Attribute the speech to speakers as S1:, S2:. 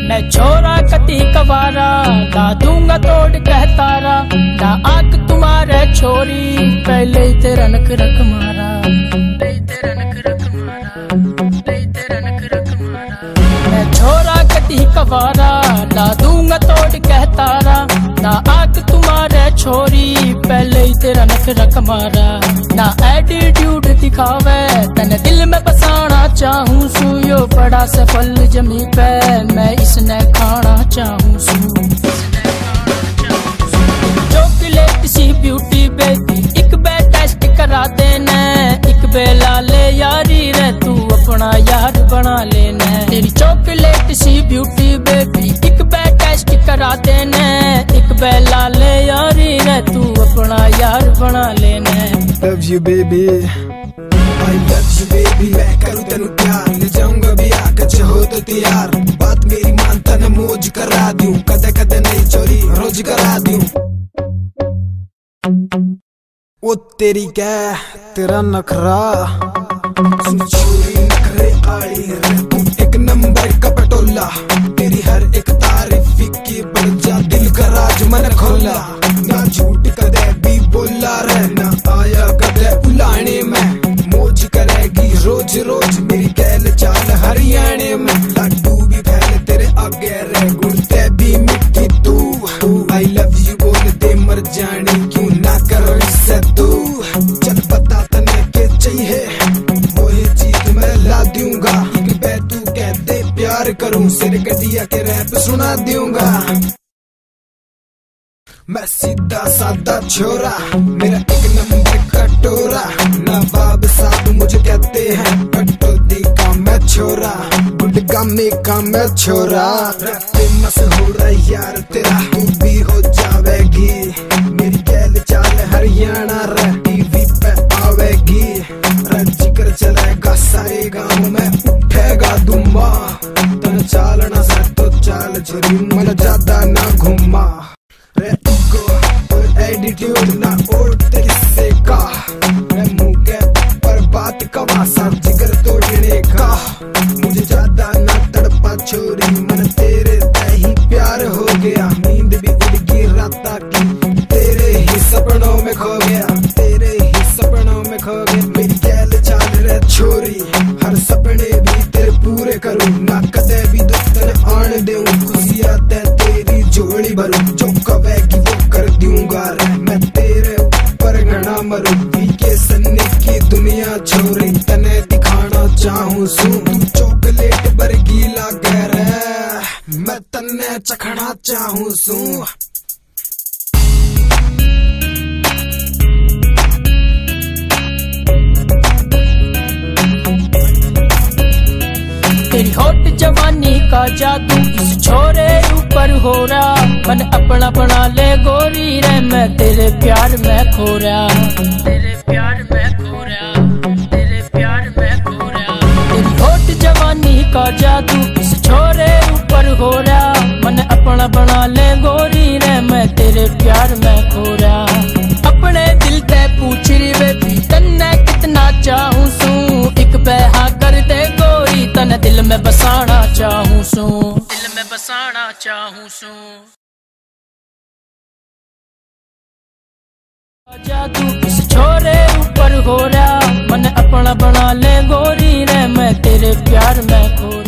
S1: मैं छोरा कति कवारा, ला दूंगा तोड़ कहतारा। ना आंख तुम्हारे छोरी, पहले ही तेरा नक रख मारा। मैं छोरा कति कवारा, ला दूंगा तोड़ कहतारा। ना आंख तुम्हारे छोरी, पहले ही तेरा नक रख मारा। ना एटीट्यूड दिखावे, तने दिल में बसाना चाहूं सू। यो बड़ा सफल जमी पे, मैं इसने खाना चाहूं सू। चॉकलेट सी ब्यूटी बेबी, एक बे टेस्ट करा देना। एक बे लाले यारी रे, तू अपना यार बना लेना। तेरी चॉकलेट सी ब्यूटी बेबी, एक बे टेस्ट करा देना। एक बे लाले यारी रे, तू अपना यार बना लेना।
S2: Love you baby, I love you baby। मैं करूँ तेनू प्यार, ले जाऊंगा भी आकर हो तो तैयार। बात मेरी मानता न मौज करा दूं, कदे कदे नहीं चोरी रोज करा दूं। वो तेरी क्या तेरा नखरा, सुन छोरी नखरे आड़ी रे, तू एक नंबर का पटोला। तेरी हर एक तारीफ की बढ़ जा, दिल का राज मन खोला। ना झूठ कदे भी बोला रे, ना आया कदे उलाने में। मौज करेगी रोज रोज मेरी कैल चाल हरियाणे में। लड्डू भी फैले तेरे आगे रे, गुड़ते भी मिट्टी तू। आई लव यू बोल दे मर जाने, क्यों ना करो इससे तू। चल बता तने के चाहिए, वही चीज मैं ला दूंगा। एक बे तू कहते प्यार करूं, सिर कटिया के रैप सुना दूंगा। मैं सीधा सादा छोरा, मेरा एक नंबर का टोरा। नवाब साहब मुझे कहते हैं, कटौती का मैं छोरा। गुडगामी का मैं छोरा। फेमस हो रहा यार तेरा, तू भी हो जावेगी। मेरी गैल चाल हरियाणा रे, टीवी पे आवेगी। जिक्र चलेगा सारे गाँव में, उठेगा धुम्मा। तन चालना से तो चाल छोरी, मन ज्यादा ना घुमा। एटीट्यूड ना ओढ़ते किससे का, मैं मुंह के पर बात का वासा जिगर तोड़ने का। मुझे ज्यादा ना तड़पा छोरी, मन तेरे ते ही प्यार हो गया। नींद भी उड़ गई राता की, तेरे ही सपनों में खो गया। तेरे ही सपनों में खो गया। मेरी कैल चाल रे छोरी, हर सपने भी तेरे पूरे करूं। ना कदे भी दुश्मन आने दूं, खुशियां तेरी झोली भरूं। जो कवेगी वो कर दूंगा रे, मैं तेरे ऊपर घना मरूं। के सन्नी की दुनिया छोरी, तने दिखाना चाहूं सू। तू चॉकलेट बरगीला कह रे, मैं तन्ने चखना चाहूं सू।
S1: तेरी होट जवानी का जादू इस छोरे ऊपर हो रहा। मन अपना बना ले गोरी रे, मैं तेरे प्यार में खो रहा। तेरे प्यार में खो रहा, तेरे प्यार में खो रहा। तेरी होट जवानी का जादू इस छोरे ऊपर हो रहा। मन अपना बना ले गोरी रे, मैं तेरे प्यार में खो रहा। अपने दिल ते पूछ रही बेबी, तन्ने कितना चाहूं सू। एक बहा कर दे गोरी, तने दिल में बसाना चाहूं सू। दिल में बसाना चाहूं सू। जादू इस छोरे ऊपर हो रहा। मन अपना बना ले गोरी रे, मैं तेरे प्यार में खो